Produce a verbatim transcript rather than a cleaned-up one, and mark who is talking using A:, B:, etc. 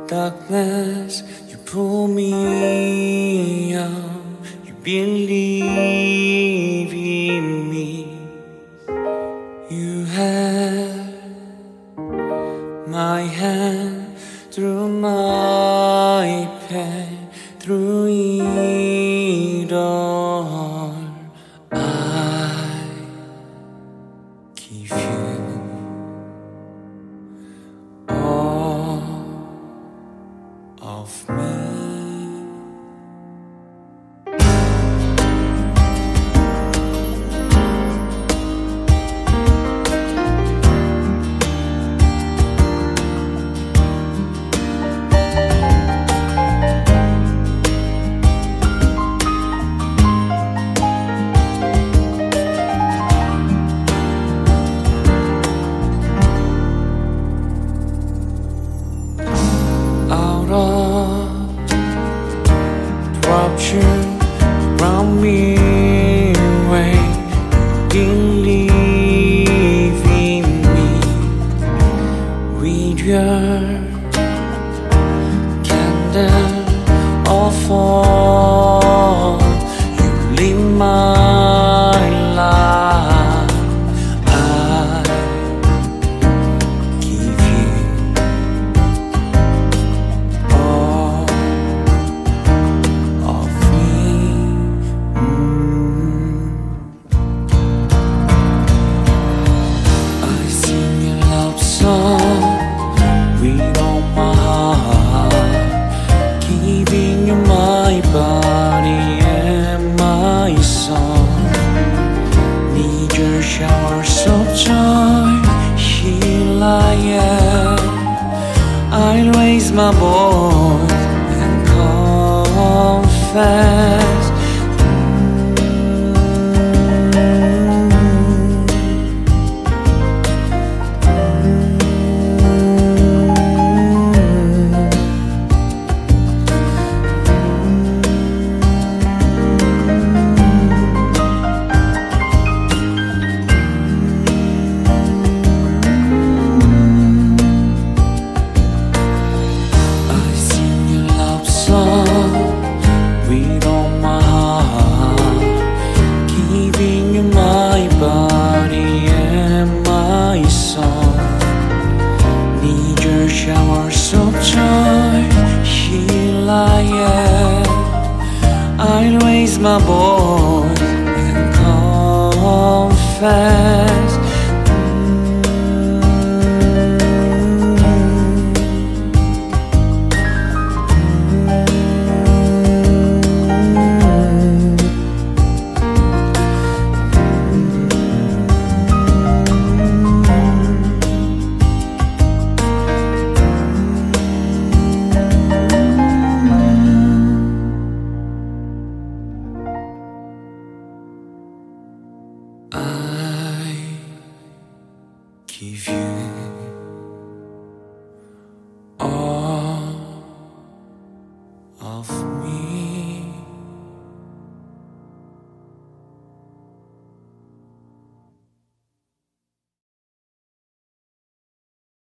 A: darkness, you pull me out. You believe in me. You had my hand through my pain, through it all. I give you all of me. Rupture around me when you believe in me. With your candle of all, you lit my life. I give you all of me. Mm. I sing a love song with all my heart, giving you my body and my soul. Need your showers of joy, here I am. I'll raise my voice and confess. With all my heart, giving you my body and my soul. Need your showers of joy, here I am. I'll raise my voice and confess.